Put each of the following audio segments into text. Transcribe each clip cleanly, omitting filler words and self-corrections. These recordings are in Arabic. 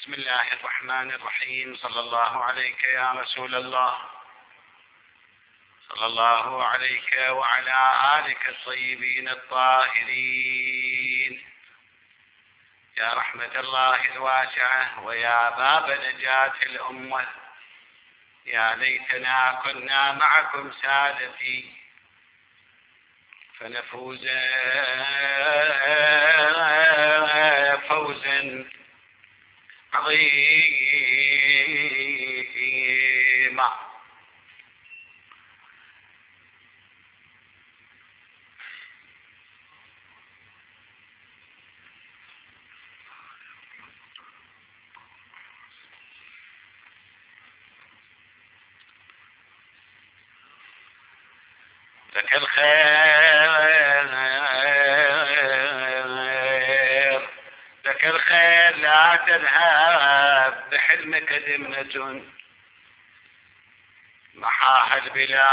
بسم الله الرحمن الرحيم. صلى الله عليك يا رسول الله، صلى الله عليك وعلى آلك الطيبين الطاهرين، يا رحمة الله الواسعة ويا باب نجاة الأمة. يا ليتنا كنا معكم سادتي فنفوز فوزا عظيما. لك الخير، لك الخير لا تذهب بحلمك دمنة محاها البلا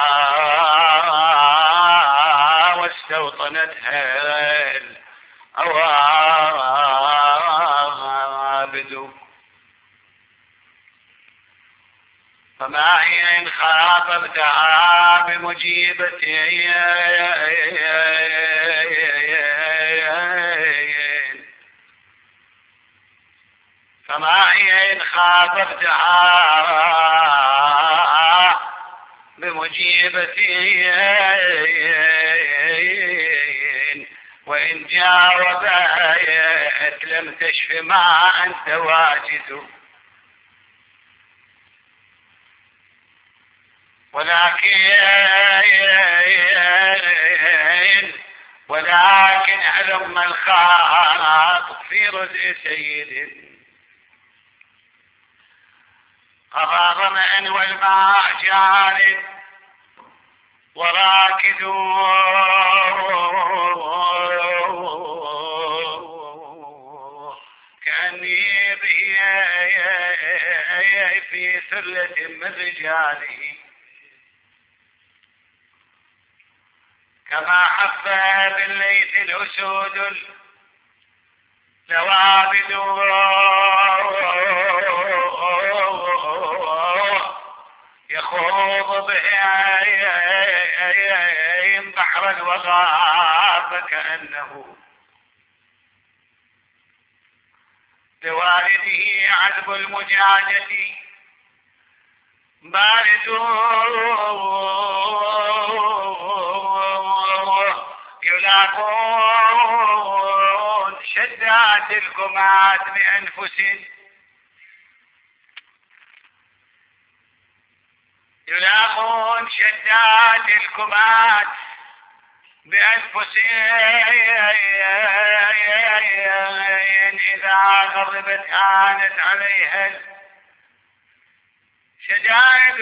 واستوطنتها الأوابد. فما هي إن خاطبتها بمجيبتين، فما هي إن خاطبتها بمجيبتين، وإن جاوبت لم تشف ما أنت واجد. ولكن علم الخاطب في رزق سيد قضى ظمأ والماء جار وراكد، كأني به في ثلة من رجاله، كما حف بالليث الأسود الثوابد، يخوض بهم بحر الوغى كأنه لوالده عذب المجاجة بارد، يلاقون شدات الكمات بأنفس، يلاقون شدات الكمات بأنفس، إذا غضبت هانت عليها شدائد،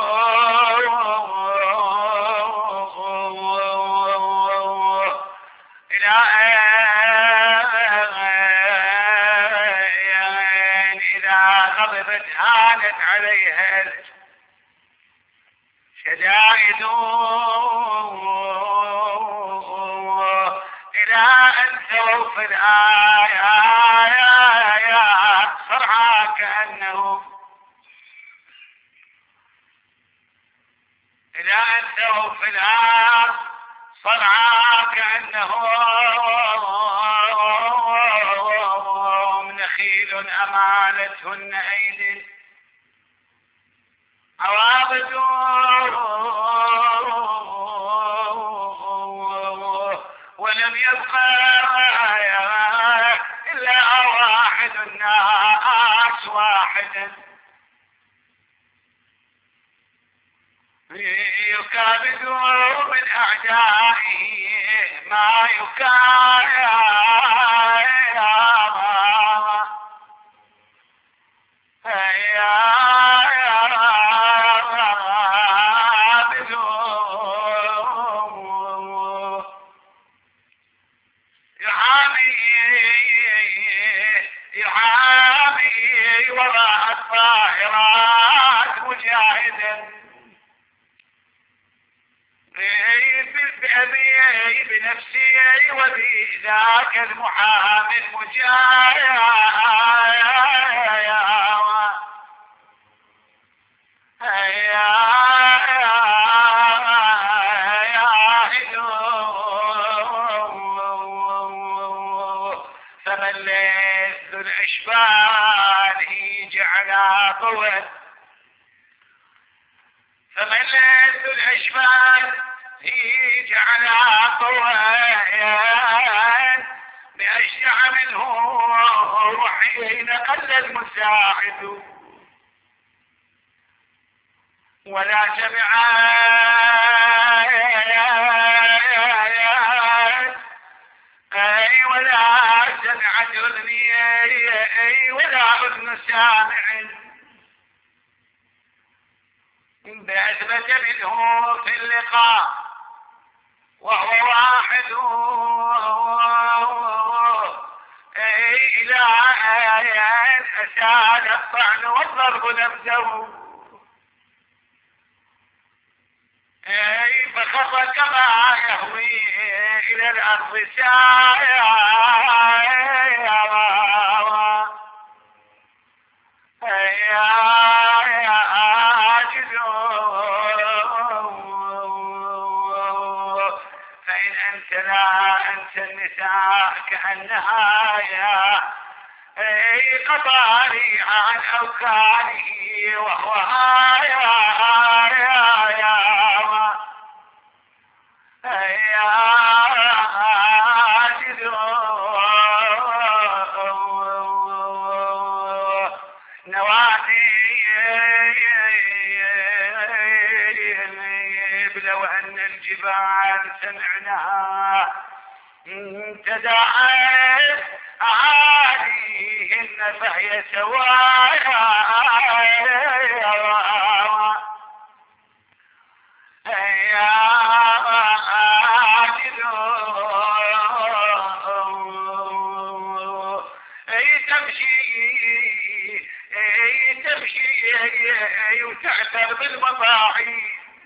إذا غضبت هانت عليها شدائد، إلى أن سوف الآيات صرعى كأنه، إلى أن سوف الآيات صرعى كأنه نخيل أمانتهن أيد عوابد، ولم يبقى إلا واحد الناس واحدا يكابد من أعدائه ما يحامي وراء الطائرات مجاهدا بنفسي وبذاك المحامي المجاهد فمليت ذو العشبان جعل طول فمليت ذو العشبان جعل طويل بأشجع منه وحين قل المساعد ولا جمع ولا سمع أذني ولا أذن سامع بأثبت منه في اللقاء وهو واحد إلى أن أسال الطعن والضرب نفسه فخر كما يهوي إلى الأرض فإن أنت لا أنت النساء كأنها قطاري عن أوكاره وهو لو أن الجبال سمعناها تداعت عليهن فهي سوايا تمشي وتعثر بالمطاعي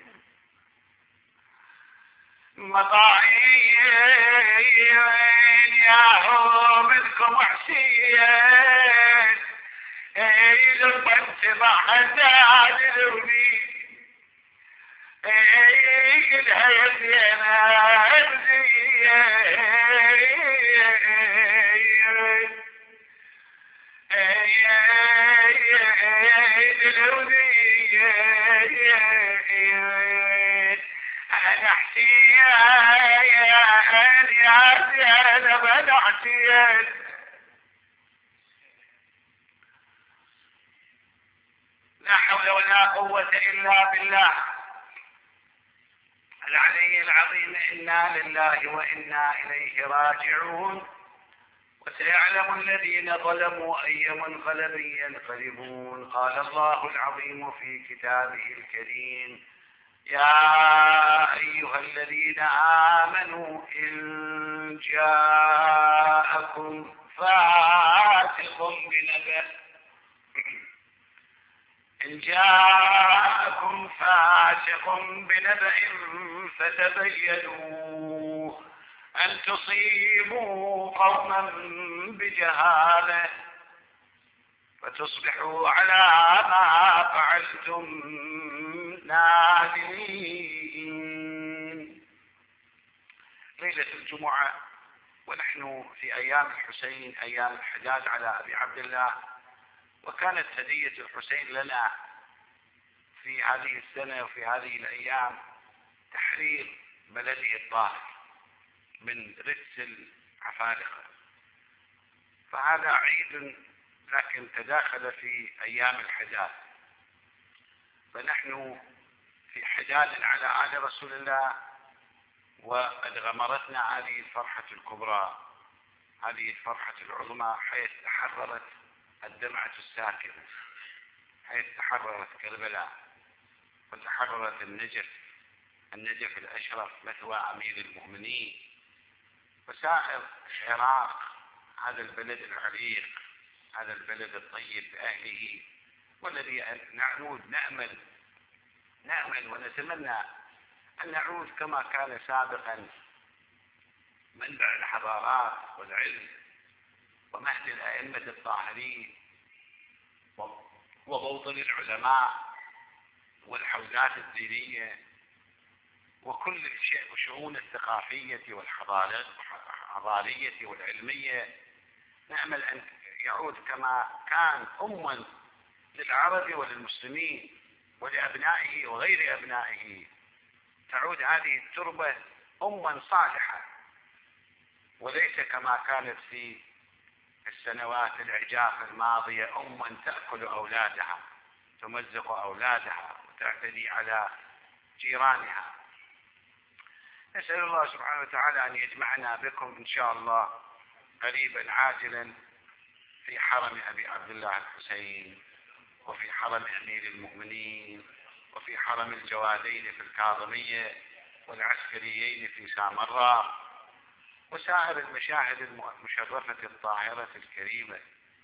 مطاعي ياهو منكم حسين لما انتبع زادلوني لها يزينا أنا حسين يا زينب أنا حسين لا حول ولا قوة إلا بالله العلي العظيم. إنا لله وإنا إليه راجعون. وسيعلم الذين ظلموا أي منقلب ينقلبون. قال الله العظيم في كتابه الكريم: يا أيها الذين آمنوا إن جاءكم فاسق بنبأ فتبينوا أن تصيبوا قوما بجهالة فتصبحوا على ما فعلتم نادمين. ليلة الجمعة ونحن في أيام الحسين، أيام الحجاج على أبي عبد الله، وكانت هدية الحسين لنا في هذه السنة وفي هذه الأيام تحرير بلده الطاهر من رجس العفارقة. فهذا عيد لكن تداخل في أيام الحجاج، فنحن في حجاج على عهد رسول الله، وقد غمرتنا هذه الفرحة الكبرى، هذه الفرحة العظمى، حيث تحررت الدمعة الساكنة، حيث تحررت كربلاء وتحررت النجف الأشرف مثوى أمير المؤمنين، وسائر العراق، هذا البلد العريق، هذا البلد الطيب بأهله، والذي نعود نأمل ونتمنى أن نعود كما كان سابقا، منبع الحضارات والعلم ومهد الأئمة الطاهرين وموطن العلماء والحوزات الدينية وكل الشؤون الثقافية والحضارية والعلمية. نأمل أن يعود كما كان أما للعرب وللمسلمين ولأبنائه وغير أبنائه، تعود هذه التربة أما صالحة، وليس كما كانت في السنوات العجاف الماضية أما تأكل أولادها، تمزق أولادها وتعتدي على جيرانها. نسأل الله سبحانه وتعالى أن يجمعنا بكم إن شاء الله قريبا عاجلا في حرم أبي عبد الله الحسين، وفي حرم أمير المؤمنين، وفي حرم الجوادين في الكاظمية، والعسكريين في سامراء، وسائر المشاهد المشرفة الطاهرة الكريمة.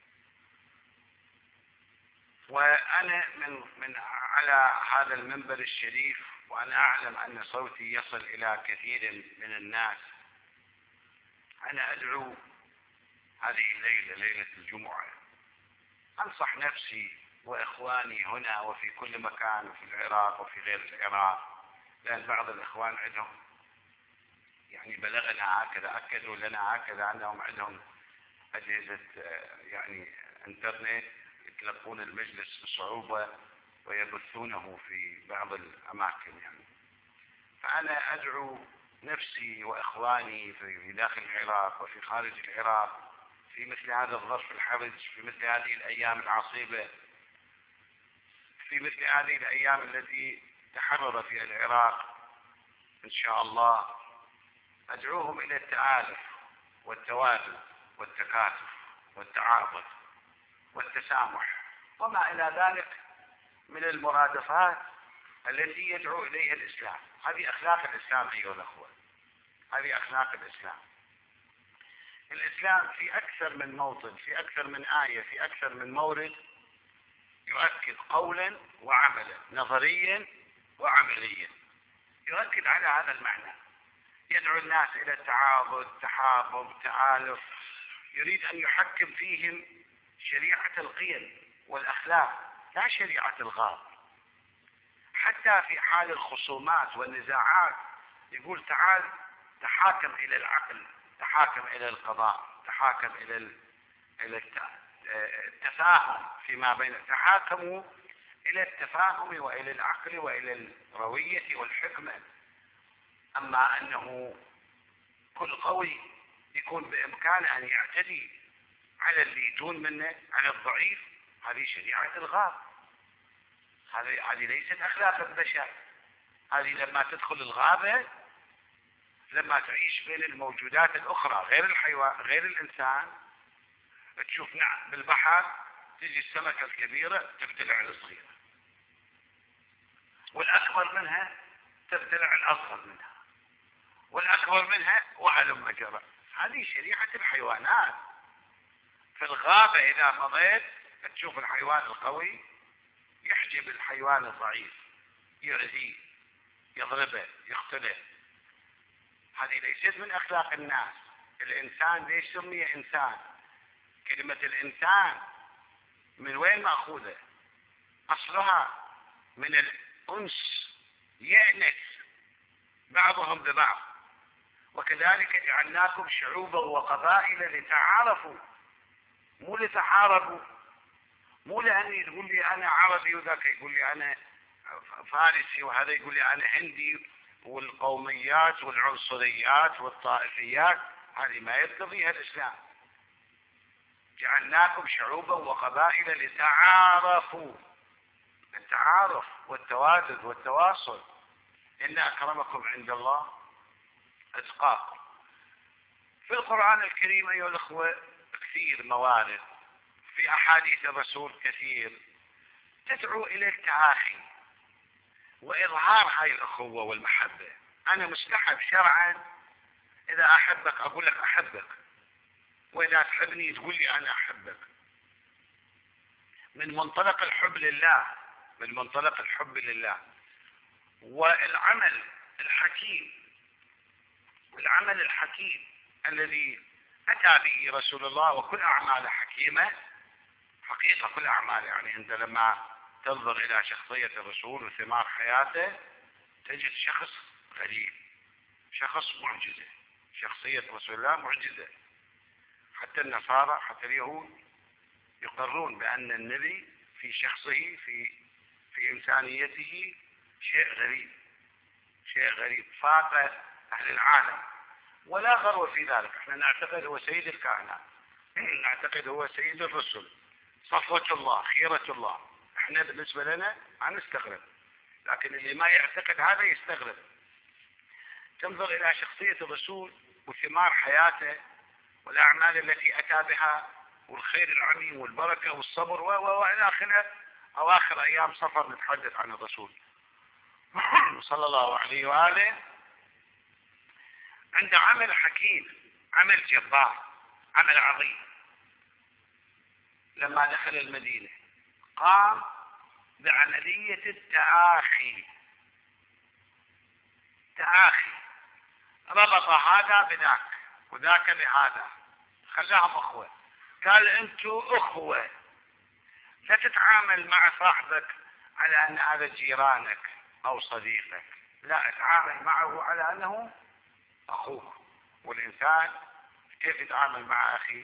وأنا من على هذا المنبر الشريف، وأنا أعلم أن صوتي يصل إلى كثير من الناس، أنا أدعو هذه الليلة، ليلة الجمعة، أنصح نفسي وإخواني هنا وفي كل مكان، وفي العراق وفي غير العراق، لأن بعض الإخوان عندهم يعني بلغنا هكذا، أكدوا لنا هكذا أنهم عندهم أجهزة يعني إنترنت يتلقون المجلس بصعوبة ويبثونه في بعض الأماكن يعني. فأنا أدعو نفسي وإخواني في داخل العراق وفي خارج العراق في مثل هذا الظرف الحرج، في مثل هذه الأيام العصيبة، في مثل هذه الأيام التي تحرر فيها العراق إن شاء الله، أدعوهم إلى التآلف والتوادد والتكاتف والتعاطف والتسامح وما إلى ذلك من المرادفات التي يدعو إليها الإسلام. هذه أخلاق الإسلام أيها الأخوة، هذه أخلاق الإسلام. الإسلام في أكثر من موطن، في أكثر من آية، في أكثر من مورد يؤكد قولا وعملا، نظريا وعمليا، يؤكد على هذا المعنى. يدعو الناس إلى التعاضد، تحابب، تآلف، يريد أن يحكم فيهم شريعة القيم والأخلاق لا شريعة الغاب. حتى في حال الخصومات والنزاعات يقول تعال تحاكم إلى العقل، تحاكم إلى القضاء، تحاكم إلى التفاهم فيما بين، تحاكموا إلى التفاهم وإلى العقل وإلى الروية والحكمة. أما أنه كل قوي يكون بإمكانه أن يعتدي على اللي يدون منه، على الضعيف، هذه شريعة الغاب، هذه ليست أخلاق البشر. هذه لما تدخل الغابة، لما تعيش بين الموجودات الأخرى غير الحيوان غير الإنسان، تشوف نعم بالبحر تجي السمكة الكبيرة تبتلع الصغيرة، والأكبر منها تبتلع الأصغر منها، والأكبر منها وهلم جرى. هذه شريعة الحيوانات. في الغابة إذا مضيت تشوف الحيوان القوي يحجب الحيوان الضعيف، يؤذيه، يضربه، يقتله. هذه ليست من أخلاق الناس. الإنسان ليش سمي إنسان؟ كلمة الإنسان من وين مأخوذة؟ أصلها من الأنس، يأنس بعضهم ببعض. وكذلك جعلناكم شعوبا وقبائل لتعارفوا، مو لتحاربوا، مو لأني تقول لي أنا عربي وذاك يقول لي أنا فارسي وهذا يقول لي أنا هندي، والقوميات والعنصريات والطائفيات هذه ما يقتضيها الإسلام. جعلناكم شعوبا وقبائل لتعارفوا، التعارف والتوادد والتواصل. إن أكرمكم عند الله أتقاكم. في القرآن الكريم أيها الأخوة كثير موارد، في أحاديث الرسول كثير تدعو إلى التعاخي وإظهار هاي الأخوة والمحبة. أنا مستحب شرعا إذا أحبك أقول لك أحبك، وإذا تحبني تقول لي أنا أحبك، من منطلق الحب لله، من منطلق الحب لله. والعمل الحكيم، العمل الحكيم الذي أتى به رسول الله، وكل أعماله حكيمة حقيقة. كل أعماله، يعني أنت لما تنظر إلى شخصية الرسول وثمار حياته تجد شخص غريب، شخص معجزة. شخصية رسول الله معجزة. حتى النصارى حتى اليهود يقرون بأن النبي في شخصه في إنسانيته شيء غريب، شيء غريب فاق أهل العالم، ولا غرو في ذلك. احنا نعتقد هو سيد الكائنات، نعتقد هو سيد الرسل، صفوة الله، خيرة الله. احنا بالنسبة لنا ما نستغرب، لكن اللي ما يعتقد هذا يستغرب. تنظر إلى شخصية الرسول وثمار حياته والأعمال التي أتى بها والخير العميم والبركة والصبر وإلى آخره. أواخر أيام صفر نتحدث عن الرسول صلى الله عليه وآله. عنده عمل حكيم، عمل جبار، عمل عظيم. لما دخل المدينة قام بعملية التآخي. ربط هذا بذاك وذاك بهذا، خلاهم أخوة. قال أنتوا أخوة، لا تتعامل مع صاحبك على أن هذا جيرانك أو صديقك، لا، اتعامل معه على أنه أخوك. والإنسان كيف يتعامل مع أخيه؟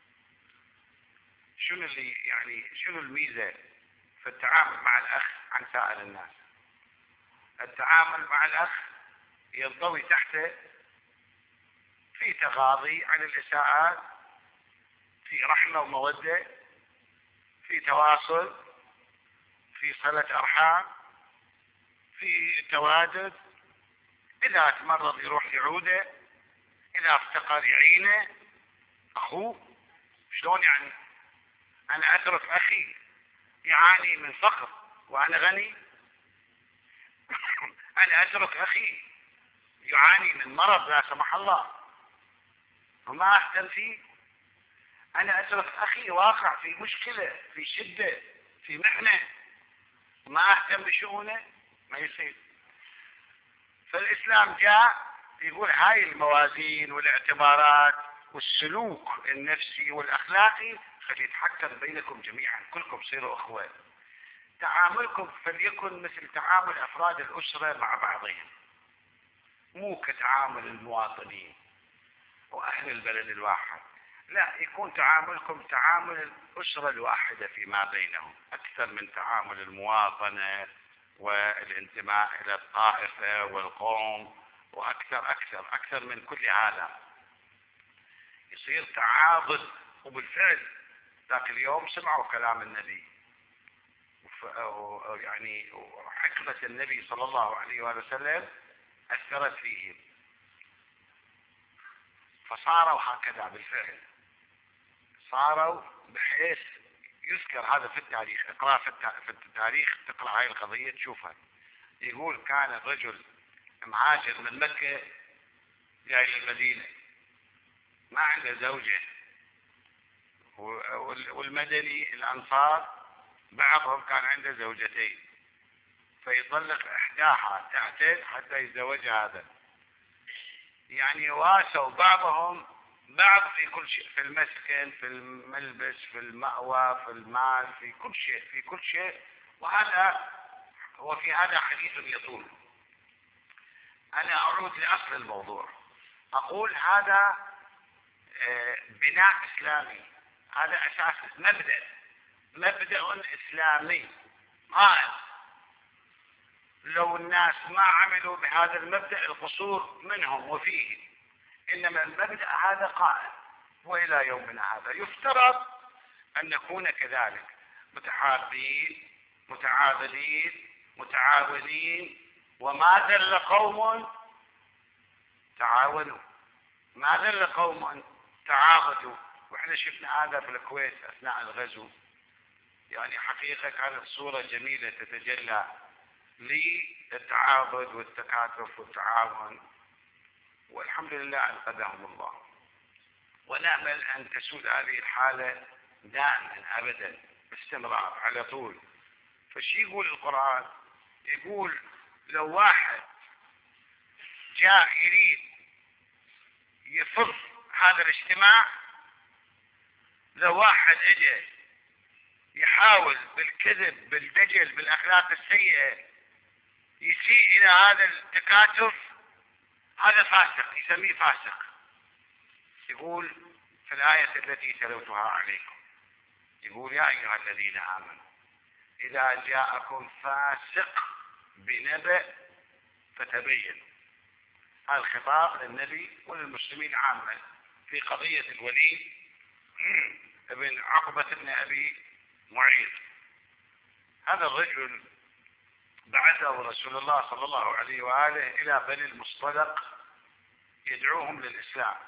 شنو الميزة في التعامل مع الأخ عن سائر الناس؟ التعامل مع الأخ ينضوي تحته في تغاضي عن الإساءات، في رحمة ومودة، في تواصل، في صلة أرحام، في تواجد. إذا تمرض يروح يعوده، إذا افتقر يعينه. أخوه شلون يعني؟ أنا أترك أخي يعاني من فقر وأنا غني؟ أنا أترك أخي يعاني من مرض لا سمح الله وما أهتم فيه؟ أنا أترك أخي واقع في مشكلة، في شدة، في محنة، وما أهتم بشؤونه؟ ما يصير. فالإسلام جاء يقول هاي الموازين والاعتبارات والسلوك النفسي والأخلاقي خلي يتحكم بينكم جميعا، كلكم صيروا أخوة. تعاملكم فليكن مثل تعامل أفراد الأسرة مع بعضهم، مو كتعامل المواطنين وأهل البلد الواحد، لا، يكون تعاملكم تعامل الأسرة الواحدة فيما بينهم أكثر من تعامل المواطنة والانتماء إلى الطائفة والقوم، وأكثر من كل هذا. يصير تعاضد. وبالفعل ذاك اليوم سمعوا كلام النبي، يعني حكمة النبي صلى الله عليه وسلم أثرت فيهم، فصاروا هكذا بالفعل. صاروا بحيث يذكر هذا في التاريخ، اقرأ في التاريخ، تقرأ هاي القضية تشوفها. يقول كان الرجل مهاجر من مكة جاي للمدينة، ما عنده زوجة، والمدني الأنصار بعضهم كان عنده زوجتين، فيطلق إحداها تعتد حتى يتزوج هذا. يعني واسوا بعضهم بعض في كل شيء، في المسكن، في الملبس، في المأوى، في المال، في كل شيء. وفي هذا حديث يطول. أنا أعود لأصل الموضوع، أقول هذا بناء إسلامي، هذا أساس مبدأ إسلامي قائم. لو الناس ما عملوا بهذا المبدأ القصور منهم وفيه، إنما المبدأ هذا قائم وإلى يومنا هذا. يفترض أن نكون كذلك، متحابين، متعاضدين، متعاونين. وما ذل قوم تعاونوا، ما ذل قوم تعاضدوا. واحنا شفنا هذا في الكويت أثناء الغزو. يعني حقيقة كانت صورة جميلة تتجلى للتعاضد والتكاتف والتعاون، والحمد لله أنقذهم الله. ونأمل أن تسود هذه الحالة دائما أبدا باستمرار على طول. فشي يقول القرآن؟ يقول لو واحد جاء يريد يفض هذا الاجتماع، لو واحد اجى يحاول بالكذب بالدجل بالاخلاق السيئة يسيء الى هذا التكاتف، هذا فاسق، يسميه فاسق. يقول في الآية التي تلوتها عليكم، يقول يا أيها الذين آمنوا إذا جاءكم فاسق بنبأ فتبينوا. هذا الخطاب للنبي وللمسلمين عامة في قضية الوليد ابن عقبة بن أبي معيط. هذا الرجل بعثه رسول الله صلى الله عليه وآله إلى بني المصطلق يدعوهم للإسلام،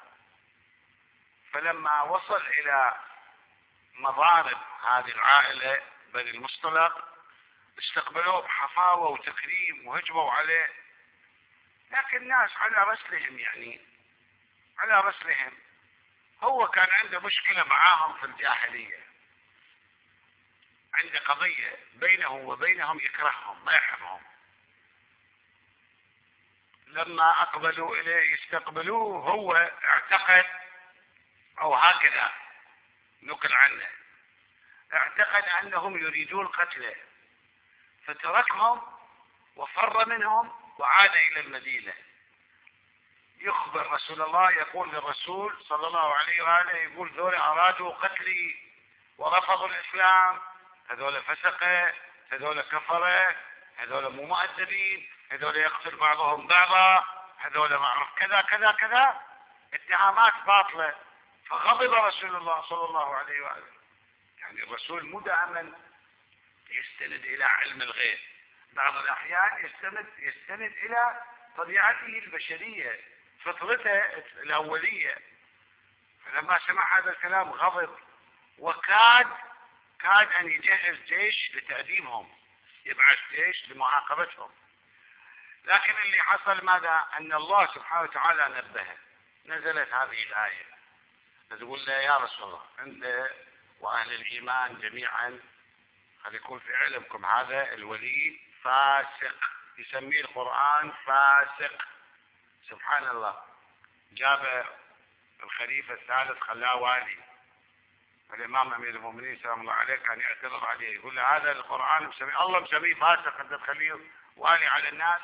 فلما وصل إلى مضارب هذه العائلة بني المصطلق استقبلوه بحفاوة وتكريم وهجموا عليه، لكن الناس على رسلهم، يعني على رسلهم. هو كان عنده مشكلة معاهم في الجاهلية، عنده قضية بينه وبينهم، يكرههم ما يحبهم. لما أقبلوا إليه يستقبلوه هو اعتقد، أو هكذا نقل عنه، اعتقد أنهم يريدون قتله، فتركهم وفر منهم وعاد إلى المدينة. يخبر رسول الله، يقول للرسول صلى الله عليه وآله، يقول ذول أرادوا قتلي ورفضوا الإسلام، هذول فسقة، هذول كفرة، هذول مو مؤدبين، هذول يقتل بعضهم بعضا، هذول معروف كذا كذا كذا، اتهامات باطلة. فغضب رسول الله صلى الله عليه وآله. يعني الرسول مو دائما يستند إلى علم الغيب، بعض الأحيان يستند إلى طبيعته البشرية، فطرته الأولية. فلما سمع هذا الكلام غضب، وكاد أن يجهز جيش لتأديبهم، يبعث جيش لمعاقبتهم. لكن اللي حصل ماذا؟ أن الله سبحانه وتعالى نبهه، نزلت هذه الآية تقول له يا رسول الله أنت وأهل الإيمان جميعا قد يكون في علمكم هذا الوليد فاسق، يسميه القرآن فاسق. سبحان الله، جاب الخليفة الثالث خلاه والي، الإمام أمير المؤمنين سلام الله عليه كان يعترض عليه، يقول له هذا القرآن مسميه الله مسميه فاسق، أنت تخليه والي على الناس.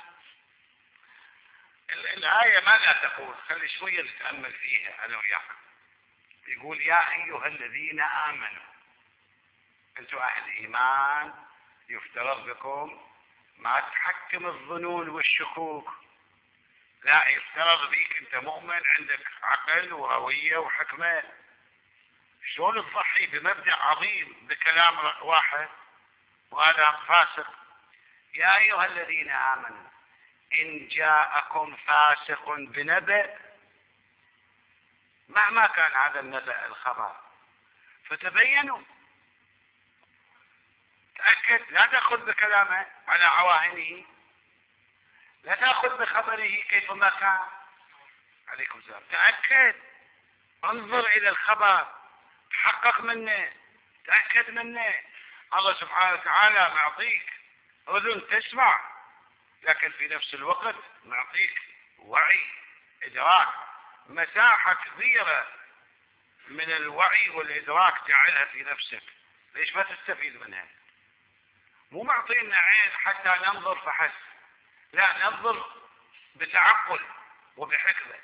الآية ماذا تقول؟ خلي شوية نتأمل فيها أنا وياكم. يقول يا أيها الذين آمنوا، أنتم أهل إيمان، يفترض بكم ما تحكم الظنون والشكوك، لا، يفترض بيك أنت مؤمن عندك عقل وروية وحكمة. شلون تضحي بمبدأ عظيم بكلام واحد وهذا فاسق؟ يا أيها الذين آمنوا إن جاءكم فاسق بنبأ، مهما كان هذا النبأ الخبر فتبينوا. تأكد، لا تأخذ بكلامه على عواهنه، لا تأخذ بخبره كيفما كان. عليكم السلام. تأكد، انظر إلى الخبر، تحقق منه، تأكد منه. الله سبحانه وتعالى معطيك أذن تسمع، لكن في نفس الوقت معطيك وعي، إدراك، مساحة كبيرة من الوعي والإدراك جعلها في نفسك. ليش ما تستفيد منها؟ مو معطينا عين حتى ننظر فحسب، لا، ننظر بتعقل وبحكمة،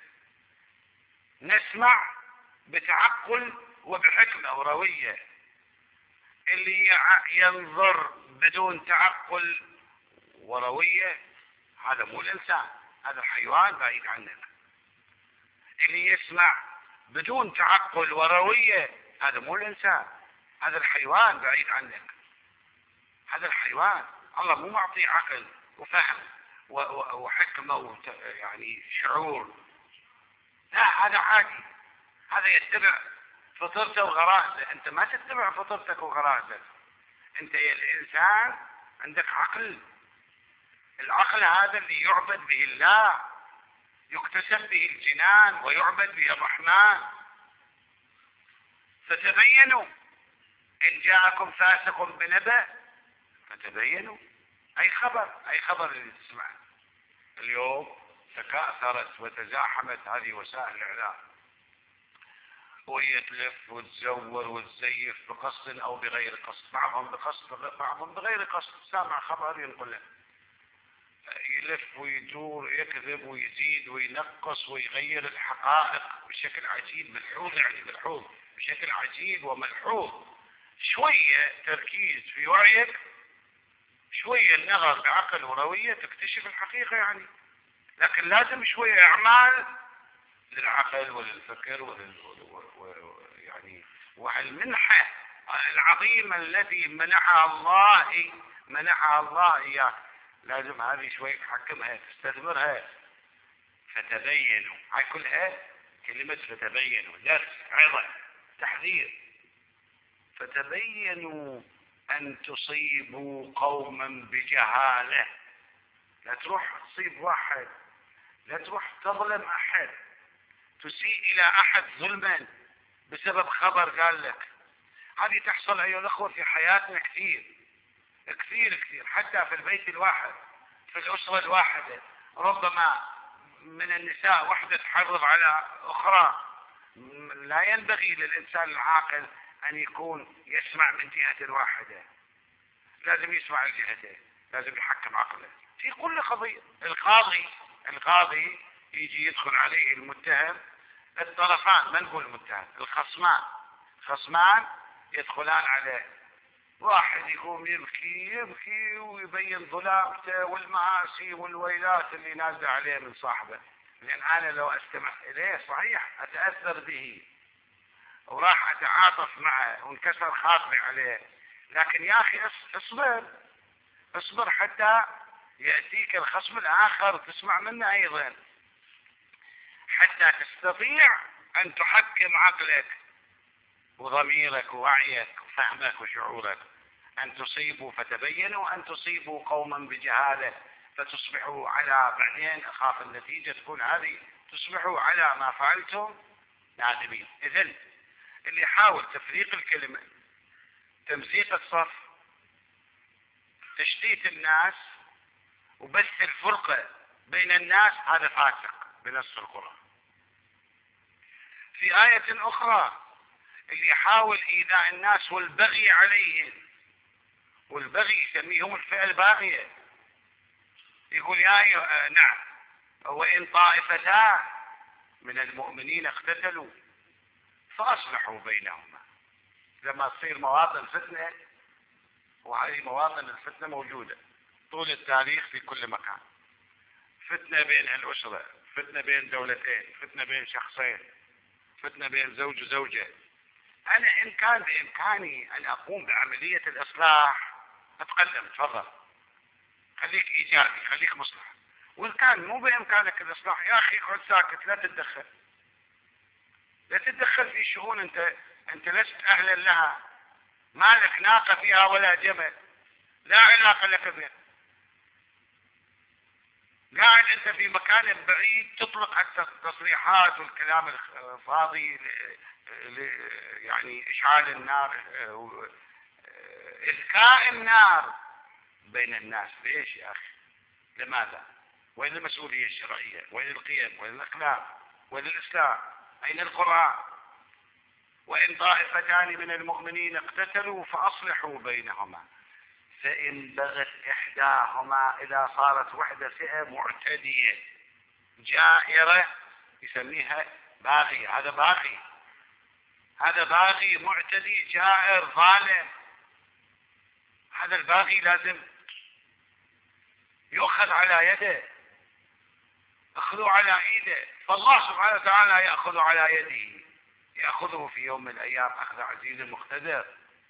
نسمع بتعقل وبحكمة وروية. اللي ينظر بدون تعقل وروية هذا مو الإنسان، هذا الحيوان بعيد عنك. اللي يسمع بدون تعقل وروية هذا مو الإنسان، هذا الحيوان بعيد عنك. هذا الحيوان الله مو معطيه عقل وفهم وحكمة يعني شعور، لا، هذا عادي، هذا يتبع فطرته وغرائزه. انت ما تتبع فطرتك وغرائزك، انت يا الانسان عندك عقل. العقل هذا اللي يعبد به الله، يكتسب به الجنان ويعبد به الرحمن. فتبينوا إن جاءكم فاسق بنبأ فتبينوا. أي خبر اللي تسمعه اليوم تكاثرت وتزاحمت هذه وسائل الإعلام، وهي تلف وتزور وتزيف بقصد أو بغير قصد، بعضهم بقصد بعضهم بغير قصد، سامع خبر ينقله، يلف ويدور يكذب ويزيد وينقص ويغير الحقائق بشكل عجيب ملحوظ، يعني ملحوظ بشكل عجيب وملحوظ. شوية تركيز في وعيك، شوية النظر بعقل وروية تكتشف الحقيقة يعني، لكن لازم شوية أعمال للعقل وللفكر يعني والمنحة العظيمة التي منحها الله إياه، لازم هذه شوي تحكمها تستثمرها. فتبينوا، هاي كلها كلمة فتبينوا، درس عظة تحذير. فتبينوا أن تصيبوا قوما بجهالة، لا تروح تصيب واحد، لا تروح تظلم أحد، تسيء إلى أحد ظلما بسبب خبر قال لك. هذه تحصل أيها الأخوة في حياتنا كثير كثير كثير، حتى في البيت الواحد، في الأسرة الواحدة، ربما من النساء وحدة تحرض على أخرى. لا ينبغي للإنسان العاقل أن يكون يسمع من جهة واحدة، لازم يسمع الجهتين، لازم يحكم عقله في كل قضية. القاضي يجي يدخل عليه المتهم، الطرفان، ما نقول المتهم، خصمان يدخلان عليه، واحد يقوم يبكي ويبين ظلامته والمعاصي والويلات اللي نازله عليه من صاحبه، لان انا لو استمع اليه صحيح اتاثر به وراح اتعاطف معه وانكسر خاطري عليه، لكن يا اخي اصبر حتى ياتيك الخصم الاخر تسمع منه ايضا، حتى تستطيع ان تحكم عقلك وضميرك ووعيك وفهمك وشعورك. أن تصيبوا فتبينوا أن تصيبوا قوما بجهالة فتصبحوا على، بعدين أخاف النتيجة تكون هذه، تصبحوا على ما فعلتم نادمين. إذن اللي يحاول تفريق الكلمة، تمزيق الصف، تشتيت الناس وبث الفرقة بين الناس، هذا فاسق بنص القرآن. في آية أخرى اللي يحاول إيذاء الناس والبغي عليهم، والبغي يسميهم الفئة الباغية، يقول نعم، وإن طائفتان من المؤمنين اقتتلوا فأصلحوا بينهما. لما تصير مواطن فتنة، وهذه مواطن الفتنة موجودة طول التاريخ في كل مكان، فتنة بين الأسرة، فتنة بين دولتين، فتنة بين شخصين، فتنة بين زوج وزوجة، أنا إن كان بإمكاني أن أقوم بعملية الإصلاح أتقدم، تفضل، خليك إيجابي، خليك مصلح. وإن كان مو بإمكانك الإصلاح يا أخي اقعد ساكت، لا تتدخل في شؤون أنت لست أهلا لها، ما لك ناقة فيها ولا جمل، لا علاقة لك بها، قاعد أنت في مكان بعيد تطلق حتى التصريحات والكلام الفاضي يعني إشعال النار، إذكاء النار بين الناس. ليش يا أخي؟ لماذا؟ وين المسؤولية الشرعية؟ وين القيم؟ وين الأخلاق؟ وين الإسلام؟ أين القرآن؟ وإن طائفتان من المؤمنين اقتتلوا فأصلحوا بينهما، فإن بغت إحداهما، إذا صارت وحدة فئة معتدية جائرة يسميها باغي، هذا باغي معتدي جائر ظالم، هذا الباغي لازم يؤخذ على يده، أخذوا على إيده، فالله سبحانه وتعالى يأخذ على يده، يأخذه في يوم من الأيام أخذ عزيز مقتدر.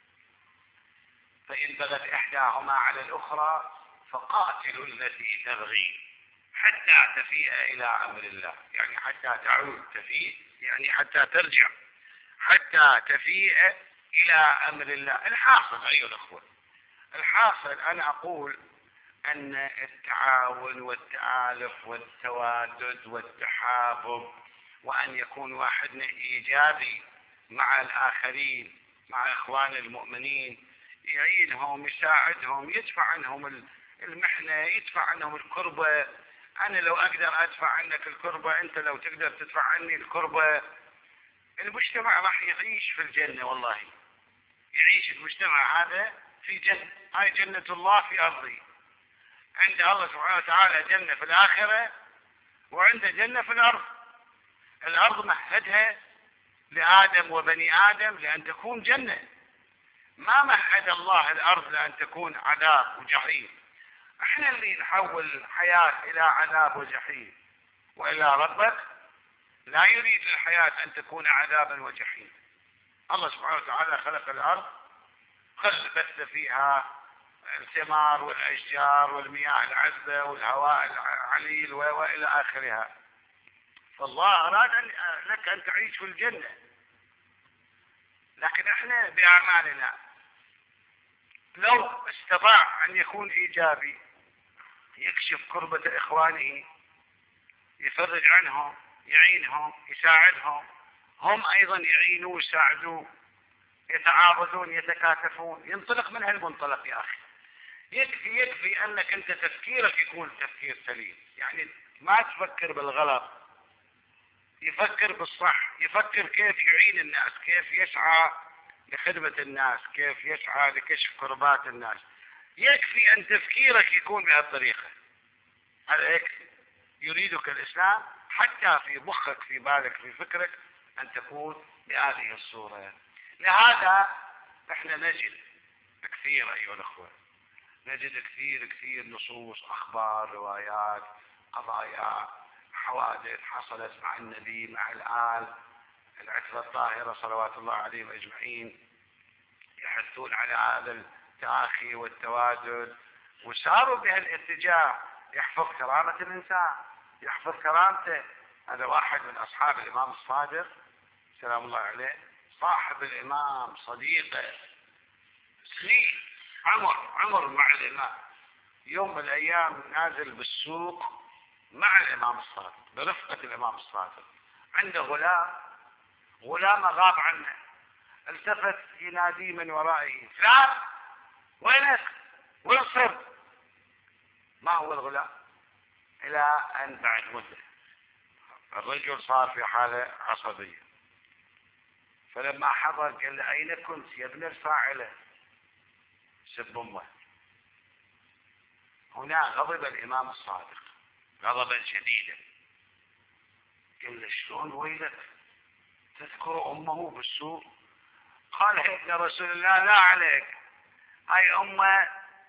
فإن بغت إحداهما على الأخرى فقاتلوا التي تبغي حتى تفيء إلى أمر الله، يعني حتى تعود، تفيء يعني حتى ترجع، حتى تفيء إلى أمر الله. الحاصل أيها الأخوة، الحاصل أنا أقول أن التعاون والتآلف والتوادد والتحابب، وأن يكون واحدنا إيجابي مع الآخرين، مع إخوان المؤمنين، يعينهم، يساعدهم، يدفع عنهم المحنة، يدفع عنهم الكربة، أنا لو أقدر أدفع عنك الكربة، أنت لو تقدر تدفع عني الكربة، المجتمع راح يعيش في الجنة. والله يعيش المجتمع هذا في جنة. هاي جنة الله في أرضه. عند الله سبحانه وتعالى جنة في الآخرة، وعنده جنة في الأرض. الأرض مهدها لآدم وبني آدم لأن تكون جنة. ما مهد الله الأرض لأن تكون عذاب وجحيم. احنا اللي نحول الحياة إلى عذاب وجحيم، وإلا ربك لا يريد الحياة أن تكون عذابا وجحيم. الله سبحانه وتعالى خلق الأرض، بث فيها الثمار والأشجار والمياه العذبة والهواء العليل وإلى آخرها. فالله أراد لك أن تعيش في الجنة. لكن احنا بأعمالنا لو استطاع أن يكون إيجابي، يكشف كربة إخوانه، يفرج عنهم، يعينهم، يساعدهم، هم أيضا يعينوا ويساعدوا، يتعاضدون، يتكاتفون، ينطلق من هالمنطلق. يا أخي يكفي أنك أنت تفكيرك يكون تفكير سليم، يعني ما تفكر بالغلط، يفكر بالصح، يفكر كيف يعين الناس، كيف يسعى لخدمة الناس، كيف يسعى لكشف كربات الناس. يكفي أن تفكيرك يكون بهالطريقة. هذا يكفي. يريدك الإسلام حتى في مخك، في بالك، في فكرك، أن تكون بهذه الصورة. لهذا احنا نجد كثير أيها الأخوة، نجد كثير نصوص، أخبار، روايات، قضايا، حوادث حصلت مع النبي، مع الآل العترة الطاهرة صلوات الله عليهم أجمعين، يحثون على هذا التآخي والتوادد، وساروا بهالاتجاه. يحفظ كرامة الإنسان، يحفظ كرامته. هذا واحد من أصحاب الإمام الصادق سلام الله عليه، صاحب الإمام، صديقه، سنين، عمر مع الإمام. يوم من الأيام نازل بالسوق مع الإمام الصادق، برفقة الإمام الصادق، عنده غلام غاب عنه، التفت ينادي من ورائه: فلان وينك؟ وين صرت؟ ما هو الغلام؟ إلى أن بعد مدة الرجل صار في حالة عصبية، فلما حضر قال له: أين كنت يا ابن الفاعلة؟ سب أمه. هنا غضب الإمام الصادق غضبا شديدا، قال له: شلون ويلك تذكر أمه بالسوء؟ قال: يا ابن رسول الله لا عليك، هاي أمه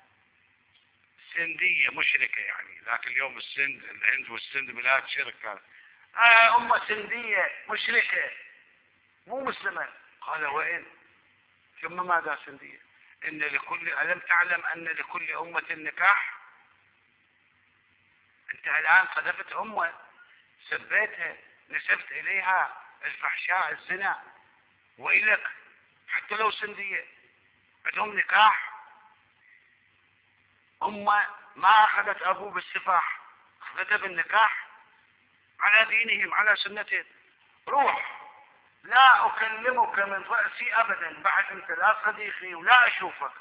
سندية مشركة، يعني ذاك اليوم السند، الهند والسند بلاد شرك كانت. أمه سندية مشركة مو مسلمة. قال: وين؟ ثم ماذا سندية؟ ألم تعلم أن لكل أمة نكاح؟ أنت الآن قذفت أمة، سبيتها، نسبت إليها الفحشاء، الزنا، وإلك حتى لو سندية عندهم نكاح. أمة ما أخذت أبوه بالسفاح، أخذته بالنكاح على دينهم، على سنتهم. روح، لا أكلمك من رأسي أبدا بعد، أنت لا صديقي ولا أشوفك.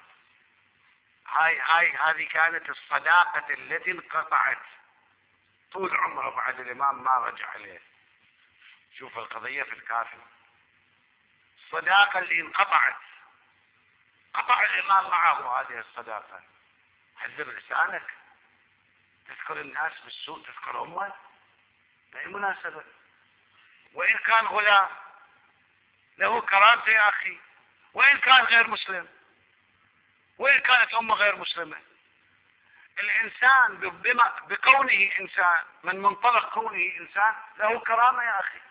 هذه كانت الصداقة التي انقطعت طول عمره بعد الإمام ما رجع عليه. شوف القضية في الكافي، الصداقة اللي انقطعت، قطع الإمام معه هذه الصداقة. حذر لسانك، تذكر الناس بالسوء، تذكر أمه، ما هي مناسبة. وإن كان غلام له كرامته يا أخي، وإن كان غير مسلم، وإن كانت أمه غير مسلمة، الإنسان بكونه إنسان، من منطلق كونه إنسان، له كرامة يا أخي.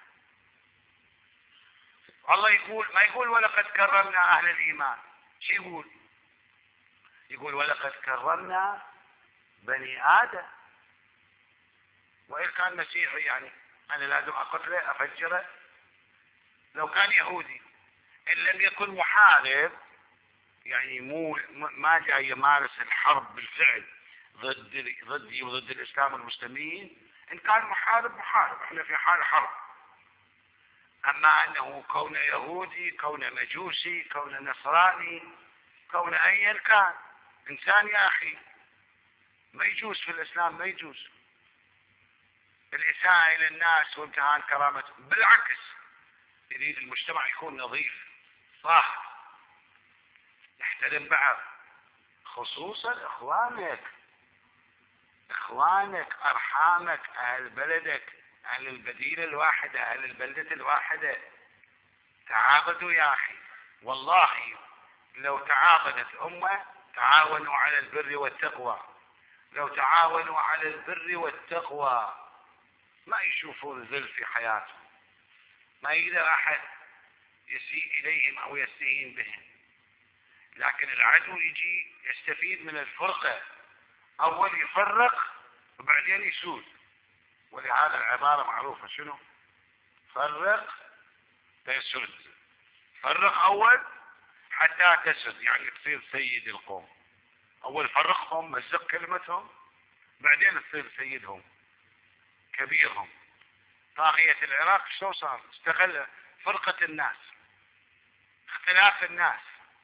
الله يقول، ما يقول ولقد كرمنا أهل الإيمان، شو يقول؟ يقول ولقد كرمنا بني آدم. وإن كان مسيحي، يعني أنا لازم أقتله أفجره؟ لو كان يهودي، إن لم يكن محارب، يعني ما جاي يمارس الحرب بالفعل ضدي وضد الإسلام والمسلمين، إن كان محارب احنا في حال حرب. أما أنه كون يهودي، كون مجوسي، كون نصراني، كون أيا كان إنسان يا أخي، ما يجوز في الإسلام، ما يجوز. الإساءة إلى الناس وامتهان كرامتهم. بالعكس، يريد المجتمع يكون نظيف طاهر، يحترم بعض، خصوصا إخوانك أرحامك، أهل بلدك، أهل المدينة الواحدة، أهل البلدة الواحدة. تعاقدوا يا أخي، والله لو تعاقدت أمة تعاونوا على البر والتقوى، لو تعاونوا على البر والتقوى ما يشوفون ذل في حياتهم، ما يقدر أحد يسيء إليهم أو يستهين بهم. لكن العدو يجي يستفيد من الفرقة، أول يفرق وبعدين يسود. ولهذا العبارة معروفة، شنو؟ فرق تسد. فرق أول حتى تسد، يعني تصير سيد القوم. أول فرقهم، مزق كلمتهم، بعدين تصير سيدهم كبيرهم. طاغية العراق شو صار؟ استغل فرقة الناس، اختلاف الناس.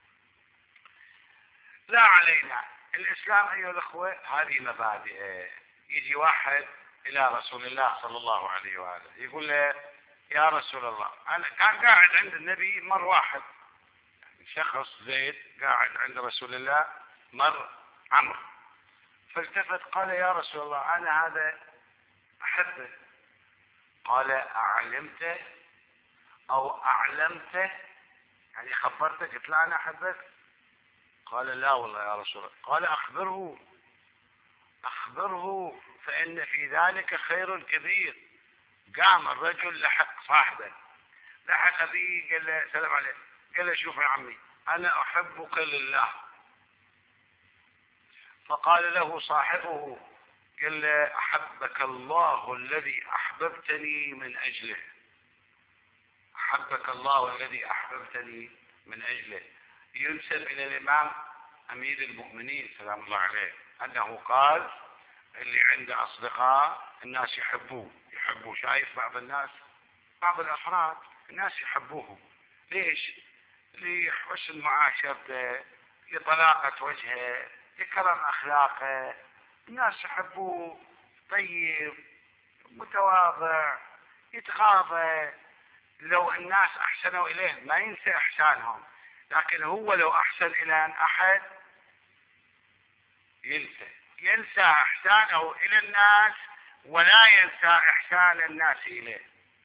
لا علينا. الإسلام أيها الأخوة هذه مبادئ. يجي واحد إلى رسول الله صلى الله عليه وآله يقول له يا رسول الله، أنا كان قاعد عند النبي مر واحد، شخص زيد قاعد عند رسول الله، مر عمرو، فالتفت قال يا رسول الله أنا هذا أحبه. قال أعلمته أو أعلمته، يعني خبرتك؟ قلت له أنا أحبك؟ قال لا والله يا رسول الله. قال أخبره فإن في ذلك خير كبير. قام الرجل لحق صاحبه، لحق به، قال له سلام عليه، قال له شوف يا عمي أنا أحبك لله. فقال له صاحبه، قال له أحبك الله الذي أحببتني من أجله، أحبك الله الذي أحببتني من أجله. ينسب إلى الإمام أمير المؤمنين سلام الله عليه أنه قال اللي عنده أصدقاء الناس يحبوه. شايف بعض الناس، بعض الأفراد الناس يحبوهم. ليش؟ لحسن معاشرته، لطلاقة وجهه، لكرم أخلاقه. الناس يحبوه، طيب، متواضع، يتغاضى. لو الناس أحسنوا إليه ما ينسى إحسانهم، لكن هو لو أحسن إلى أحد ينسى إحسانه إلى الناس ولا ينسى إحسان الناس إليه.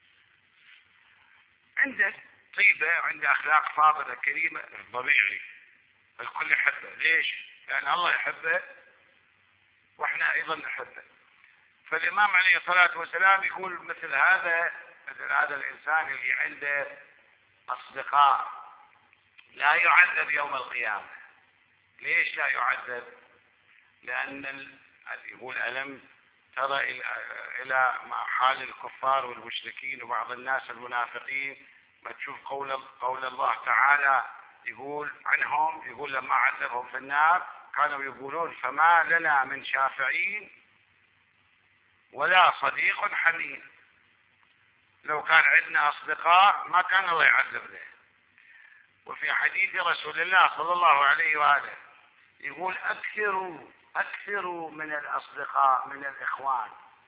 عنده طيبة، عنده أخلاق فاضلة كريمة، طبيعي الكل يحبه. ليش؟ لأن الله يحبه وإحنا أيضا نحبه. فالإمام عليه الصلاة والسلام يقول مثل هذا الإنسان اللي عنده أصدقاء لا يعذب يوم القيامة. ليش لا يعذب؟ لأن يقول ألم ترى إلى حال الكفار والمشركين وبعض الناس المنافقين، ما تشوف قول الله تعالى يقول عنهم، يقول لما عذبهم في النار كانوا يقولون فما لنا من شافعين ولا صديق حميم. لو كان عندنا أصدقاء ما كان الله يعذبنا. وفي حديث رسول الله صلى الله عليه وآله يقول أكثروا من الأصدقاء، من الإخوان،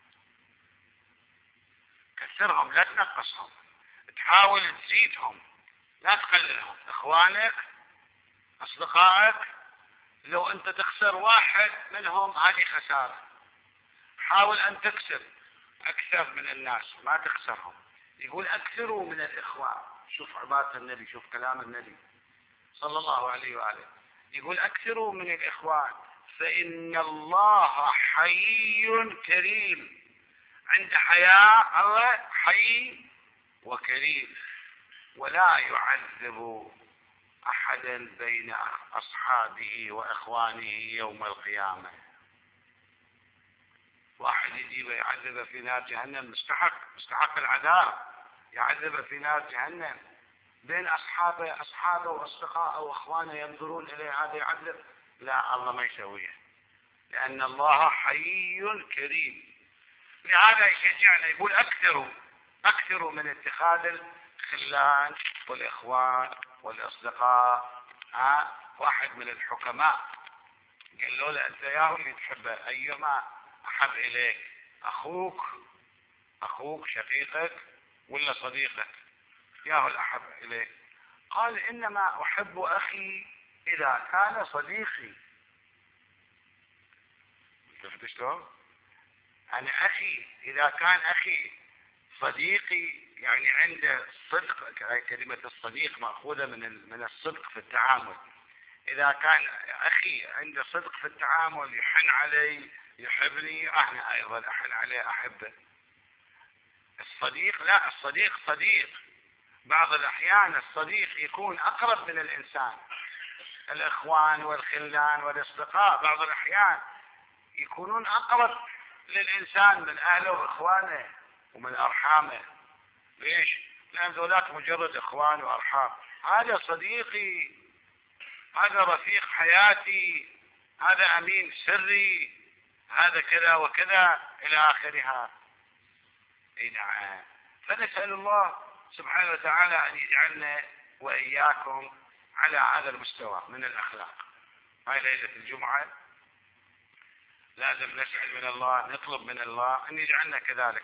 كثرهم لا تنقصهم، تحاول تزيدهم لا تقللهم. إخوانك أصدقائك لو أنت تخسر واحد منهم هذه خسارة. حاول أن تكسب أكثر من الناس، ما تخسرهم. يقول أكثروا من الإخوان. شوف عبارة النبي، شوف كلام النبي صلى الله عليه وآله. يقول أكثروا من الإخوان فإن الله حي كريم. عند حياء الله حي وكريم، ولا يعذب أحدا بين أصحابه وإخوانه يوم القيامة. واحد يجيب يعذب في نار جهنم، مستحق العذاب، يعذب في نار جهنم بين أصحابه وأصدقائه وأخوانه ينظرون إليه، هذا يعذب؟ لا، الله ما يسويه، لأن الله حي كريم. لهذا يشجعنا يقول أكثروا من اتخاذ الخلان والإخوان والأصدقاء. واحد من الحكماء قال له أنت يا اللي تحبه أيما أحب إليك، أخوك أخوك شقيقك ولا صديقك؟ ياهو الأحب إليه. قال إنما أحب أخي إذا كان صديقي. شفت شلون؟ أنا أخي إذا كان أخي صديقي، يعني عنده صدق. كلمة الصديق مأخوذة من الصدق في التعامل. إذا كان أخي عنده صدق في التعامل، يحن علي، يحبني، أنا أيضا أحن عليه، أحبه. الصديق لا، الصديق صديق. بعض الأحيان الصديق يكون أقرب من الإنسان. الإخوان والخلان والأصدقاء بعض الأحيان يكونون أقرب للإنسان من أهله وإخوانه ومن أرحامه. ليش؟ لأن ذولاك مجرد إخوان وأرحام. هذا صديقي، هذا رفيق حياتي، هذا أمين سري، هذا كذا وكذا إلى آخرها. نعم. فنسأل الله سبحانه وتعالى أن يجعلنا وإياكم على هذا المستوى من الأخلاق. هاي ليلة الجمعة لازم نسأل من الله، نطلب من الله أن يجعلنا كذلك.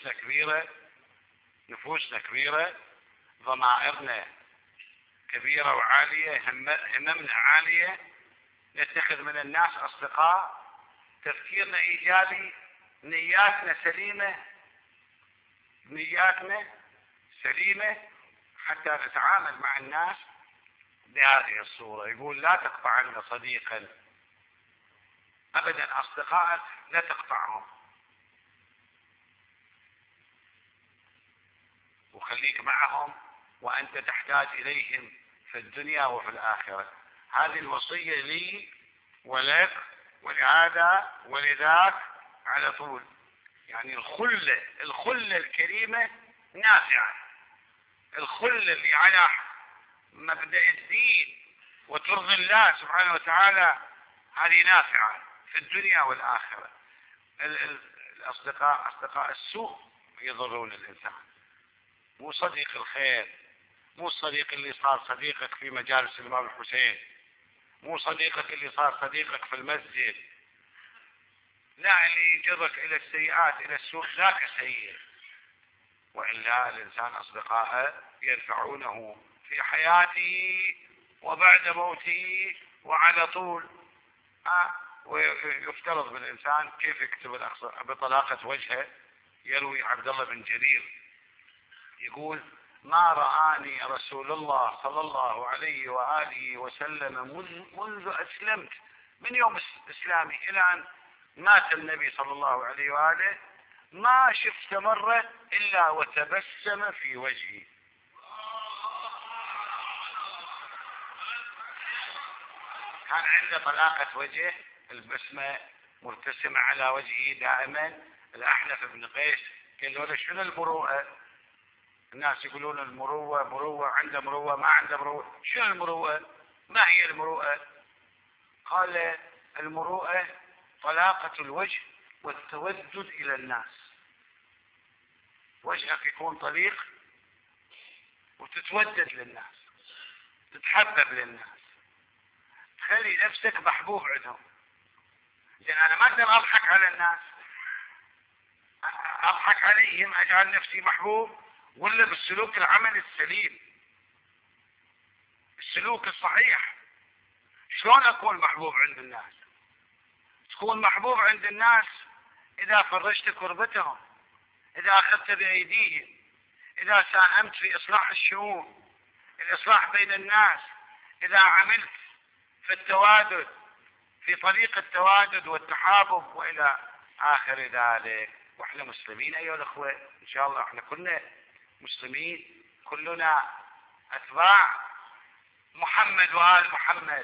نفوسنا كبيرة، ضمائرنا كبيرة وعالية، هممنا عالية، نتخذ من الناس أصدقاء، تفكيرنا إيجابي، نياتنا سليمة حتى نتعامل مع الناس بهذه الصورة. يقول لا تقطعن صديقا أبدا، أصدقائك لا تقطعهم، وخليك معهم وأنت تحتاج إليهم في الدنيا وفي الآخرة. هذه الوصية لي ولك ولهذا ولذاك على طول. يعني الخلة الكريمة نافعة. الخلة اللي على مبدأ الدين وترضي الله سبحانه وتعالى هذه نافعة في الدنيا والآخرة. أصدقاء السوء يضرون الإنسان. مو صديق الخير، مو الصديق اللي صار صديقك في مجالس الإمام الحسين، مو صديقك اللي صار صديقك في المسجد، لا، اللي يجرك إلى السيئات إلى السوء ذاك سيء. وإلا الإنسان أصدقاءه ينفعونه في حياته وبعد موته وعلى طول. ويفترض بالإنسان كيف يكتب بطلاقة وجهه. يروي عبد الله بن جرير يقول ما رآني رسول الله صلى الله عليه وآله وسلم منذ أسلمت، من يوم إسلامي إلى أن مات النبي صلى الله عليه وآله، ما شفت مرة إلا وتبسم في وجهي. كان عنده طلاقة وجه، البسمة مرتسمة على وجهه دائما. الأحنف بن قيس قال له شنو المروءة؟ الناس يقولون مروءة، عنده مروءة، ما عنده مروءة. شنو المروءة؟ ما هي المروءة؟ قال المروءة طلاقة الوجه والتودد إلى الناس. وجهك يكون طليق وتتودد للناس، تتحبب للناس، تخلي نفسك محبوب عندهم. لأن أنا ما أقدر أضحك على الناس، أضحك عليهم أجعل نفسي محبوب، ولا بالسلوك العملي السليم، السلوك الصحيح. شلون أكون محبوب عند الناس؟ تكون محبوب عند الناس إذا فرجت كربتهم، إذا أخذت بأيديهم، إذا ساهمت في إصلاح الشؤون، الإصلاح بين الناس، إذا عملت في التوادد، في طريق التوادد والتحابب وإلى آخر ذلك. وإحنا مسلمين أيها الأخوة، إن شاء الله إحنا كلنا مسلمين، كلنا أتباع محمد وآل محمد.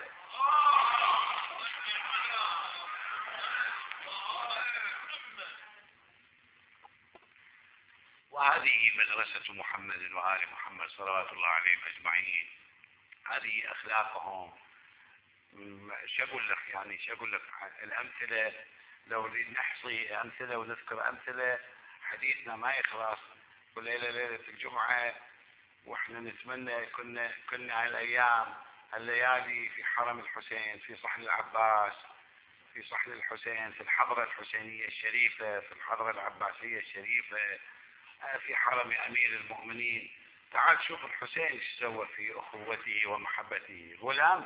وهذه مدرسة محمد وآل محمد صلوات الله عليهم أجمعين. هذه أخلاقهم. شو أقول لك الأمثلة، لو نحصي أمثلة ونذكر أمثلة حديثنا ما يخلص. ليلة الجمعة وإحنا نتمنى كنا هالأيام الليالي في حرم الحسين، في صحن العباس، في صحن الحسين، في الحضرة الحسينية الشريفة، في الحضرة العباسية الشريفة، في حرم أمير المؤمنين. تعال شوف الحسين ايش سوى في أخوته ومحبته.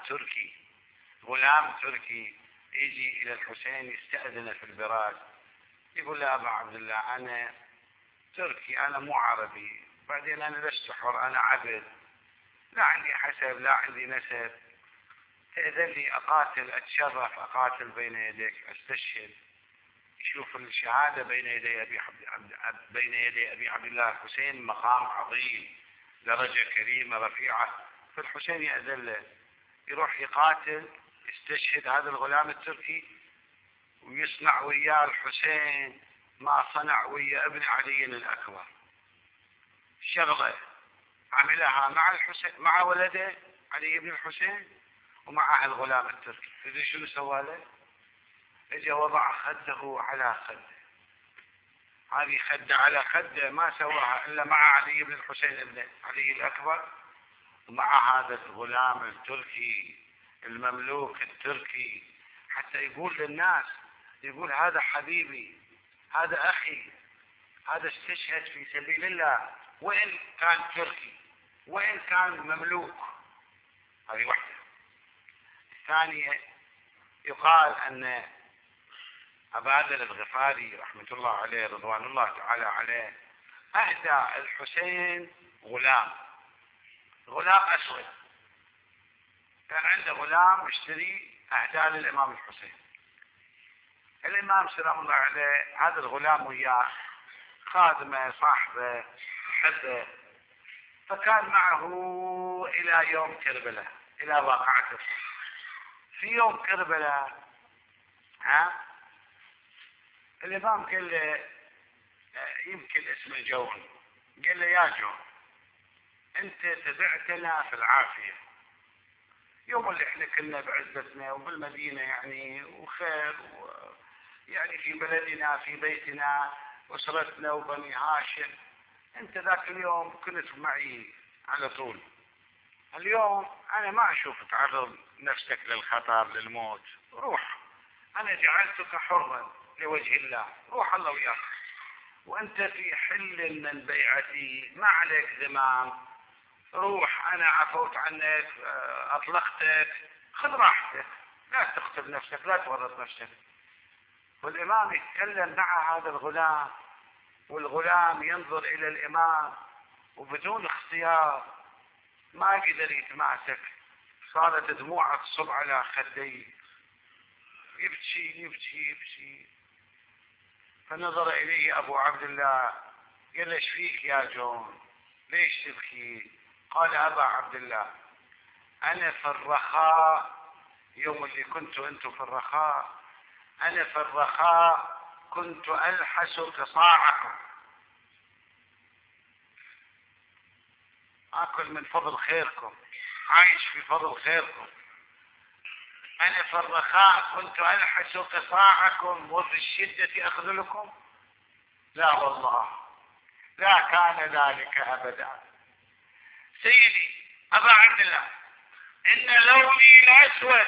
غلام تركي يجي إلى الحسين يستأذن في البراز، يقول له أبا عبد الله أنا تركي، أنا مو عربي، بعدين أنا لست حر، أنا عبد، لا عندي حسب لا عندي نسب، تأذن لي أقاتل، أتشرف أقاتل بين يديك، أستشهد. يشوف الشهادة بين يدي أبي عبد الله الحسين مقام عظيم، درجة كريمة رفيعة، فالحسين يأذن له يروح يقاتل، يستشهد هذا الغلام التركي، ويصنع وياه الحسين ما صنع ويا ابن علي الأكبر. شغلة عملها مع الحسين، مع ولده علي بن الحسين، ومع الغلام التركي. تدري شنو سوى له؟ اجى وضع خده على خده، هذه خده على خده ما سواها الا مع علي بن الحسين ابن علي الاكبر، ومع هذا الغلام التركي المملوك التركي، حتى يقول للناس، يقول هذا حبيبي، هذا اخي، هذا استشهد في سبيل الله، وان كان تركي وان كان مملوك. هذه واحده. الثانيه يقال ان أبا ذر الغفاري رحمة الله عليه رضوان الله تعالى عليه أهدى الحسين غلام أسود، كان عنده غلام اشتري أهداه للإمام الحسين. الإمام سلام الله عليه هذا الغلام وياه خادمه صاحبه حبه، فكان معه إلى يوم كربلاء، إلى واقعته. في يوم كربلاء الإمام قال له يمكن اسمه جون، قال له يا جون أنت تبعتنا في العافية، يوم اللي احنا كنا بعزتنا وبالمدينة يعني وخير، يعني في بلدنا في بيتنا أسرتنا وبني هاشم، أنت ذاك اليوم كنت معي على طول. اليوم أنا ما أشوف تعرض نفسك للخطر للموت، روح، أنا جعلتك حرا لوجه الله، روح الله وياك، وأنت في حل من بيعتي، ما عليك ذمام، روح، أنا عفوت عنك، أطلقتك، خذ راحتك، لا تقتل نفسك، لا تورط نفسك. والإمام يتكلم مع هذا الغلام، والغلام ينظر إلى الإمام وبدون اختيار ما قدر يتماسك، صارت دموعه تصب على خديه، يبكي. فنظر إليه أبو عبد الله قال ايش فيك يا جون، ليش تبكي؟ قال أبا عبد الله أنا في الرخاء، يوم اللي كنتوا أنتم في الرخاء، أنا في الرخاء كنت ألحس قصاعكم، أكل من فضل خيركم، عايش في فضل خيركم. أنا في الرخاء كنت ألحس قصاعكم وفي الشدة أخذلكم؟ لا والله، لا كان ذلك أبدا. سيدي أبا عبد الله، إن لوني لأسود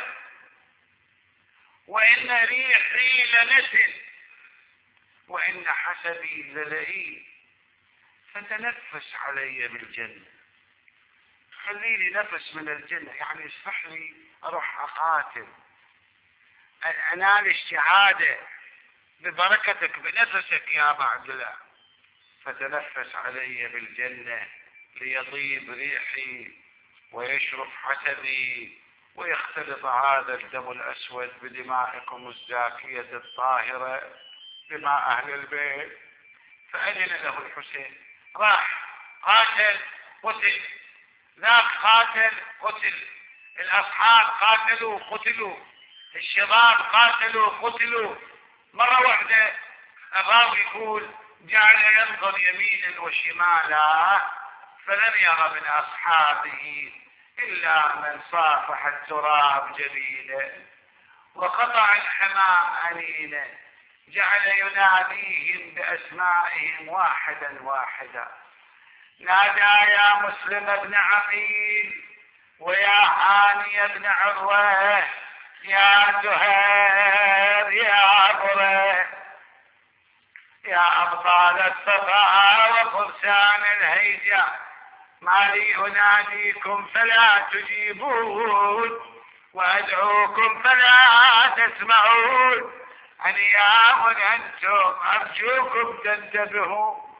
وإن ريحي لنتن وإن حسبي للئيم، فتنفس علي بالجنة، خلي لي نفس من الجنة، يعني اسمح لي أروح أقاتل، أنال الشهادة ببركتك بنفسك يا أبا عبد الله، فتنفس علي بالجنة ليطيب ريحي ويشرب حسبي ويختلط هذا الدم الأسود بدمائكم الزاكية الطاهرة دماء أهل البيت. فأذن له الحسين، راح قاتل قتل، ذاك قاتل قتل، الأصحاب قاتلوا قتلوا، الشباب قاتلوا قتلوا. مرة واحدة الراوي يقول جعل ينظر يمينا وشمالا فلم ير من أصحابه إلا من صافح التراب جبينا وقطع الحمام أنينا، جعل يناديهم بأسمائهم واحدا واحدا، نادى يا مسلم بن عقيل ويا هاني بن عروة يا زهير يا بره يا أبطال الصفا وفرسان الهيجا ما لي أناديكم فلا تجيبون وأدعوكم فلا تسمعون أنيام أنتم أرجوكم تنتبهون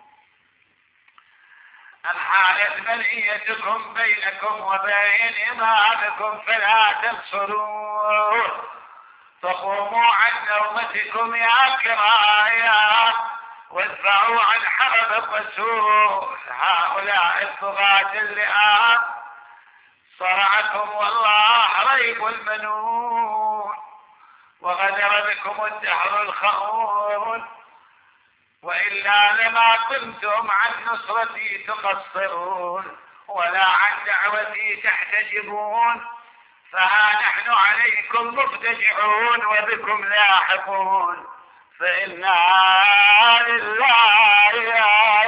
أم حالت بليتكم بينكم وبين إمامكم فلا تبصرون فقوموا عن نومتكم يا كرايا وادفعوا عن حرب الرسول هؤلاء الطغاة اللئام صرعكم والله ريب المنون وغدر بكم الدهر الخؤون وإلا لما كنتم عن نصرتي تقصرون ولا عن دعوتي تحتجبون فها نحن عليكم مفتجعون وبكم لاحقون فإنا لله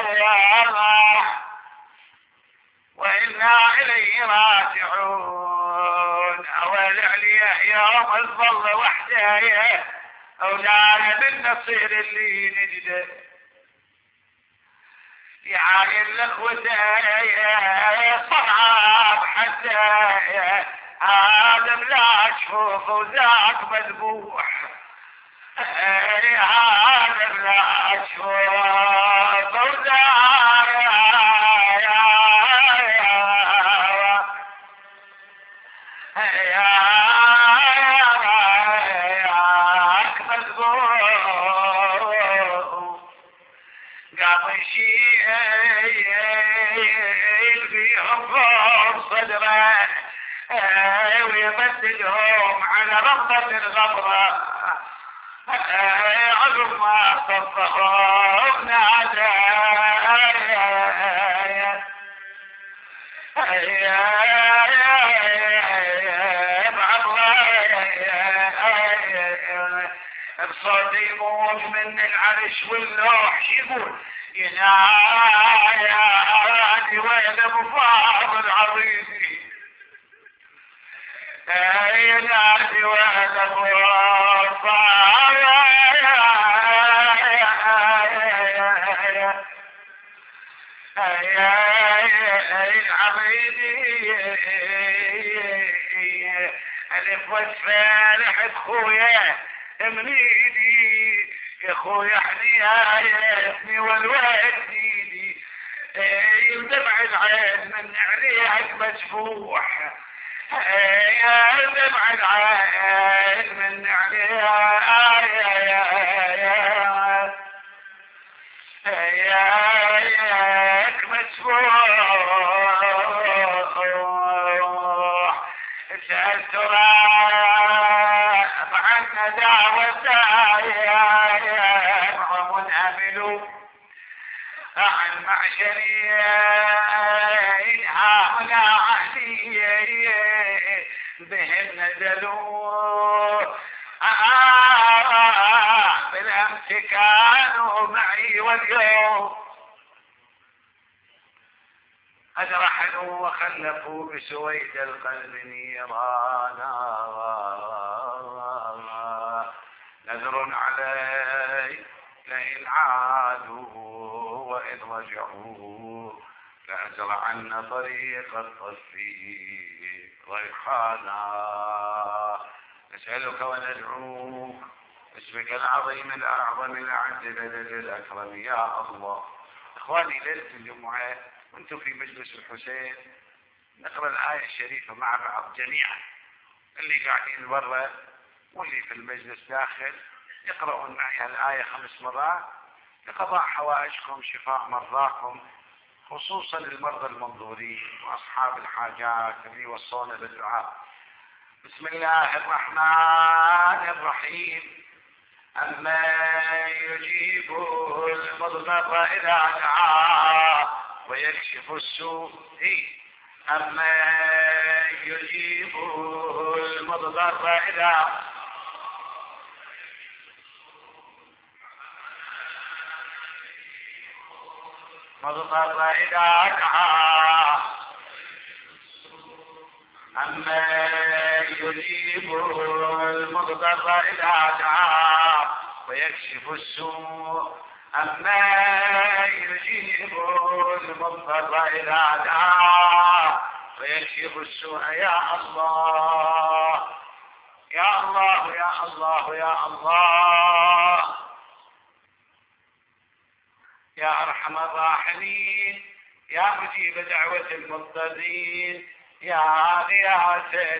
وإنا إليه راجعون أول عليه يوم الظل وحده أولانا بالنصير اللي نجده يا عائل الأخوة صعب حتى آدم لا أشوف وذاك مذبوح آدم لا أشوف وذاك قام يشيل بيهم فوق صدره ويمددهم على رمضة الغبرة عقب ما صفهم نادى بصوت يموت من العرش واللوح يقول ينادي وين ابو فاضل عظيمي ينادي وين ابو فاضل عظيمي الف والفالح اخويا منيني يا خويا حنيايتني والواد ديني دمع العين من عليك مسفوح دمع العين من عليك مسفوح سألت عن دعوتهم منهملوا عن معشرين هؤلاء عهدي بهم نزلوا بالأمس كانوا معي واليوم قد رحلوا وخلفوا بسويد القلب نيرانا نذر علي لئن عادوا وإن رجعوا لأزرعن طريق الطفي ريحانا نسألك وندعوك باسمك العظيم الأعظم الأعز الأكرم يا الله. إخواني ليلة الجمعة وانتم في مجلس الحسين نقرأ الآية الشريفة مع بعض جميعا، اللي قاعدين برا واللي في المجلس داخل يقرأون معي الآية 5 مرات لقضاء حوائجكم شفاء مرضاكم، خصوصا المرضى المنظورين وأصحاب الحاجات اللي يوصون بالدعاء. بسم الله الرحمن الرحيم. أما يجيب المضطر إذا دعاه ويكشف السوء أما يجيب المضطر إذا دعاه أما يجيب المضطر إذا دعاه ويكشف السوء أما يجيب المضطر إذا دعا ويكشف السوء يا الله يا الله يا الله يا الله يا أرحم الراحمين يا مجيب دعوة المضطرين يا غياث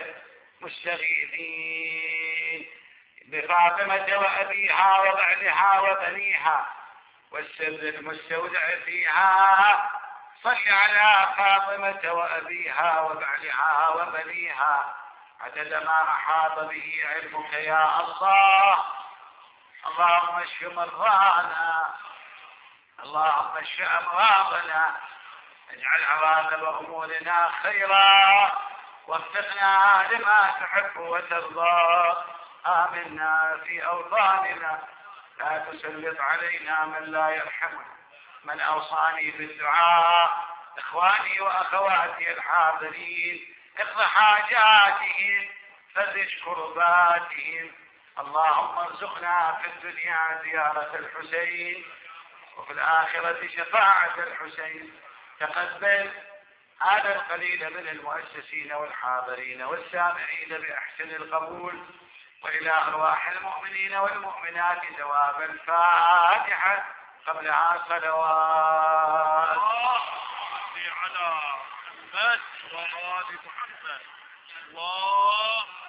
المستغيثين بفاطمة وأبيها وبعلها وبنيها والسر المستودع فيها صل على فاطمة وأبيها وبعلها وبنيها عدد ما أحاط به علمك يا الله اللهم اشف مرضانا اللهم اشف أمراضنا اجعل عواقب أمورنا خيرا وفقنا لما تحب وترضى آمنا في أوطاننا لا تسلط علينا من لا يرحمنا من أوصاني بالدعاء إخواني وأخواتي الحاضرين اقض حاجاتهم فرج كرباتهم اللهم ارزقنا في الدنيا زيارة الحسين وفي الآخرة شفاعة الحسين تقبل هذا القليل من المؤسسين والحاضرين والسامعين بأحسن القبول وإلى أرواح المؤمنين والمؤمنات جواب الفاتحة قبلها صلوات على محمد وآل محمد الله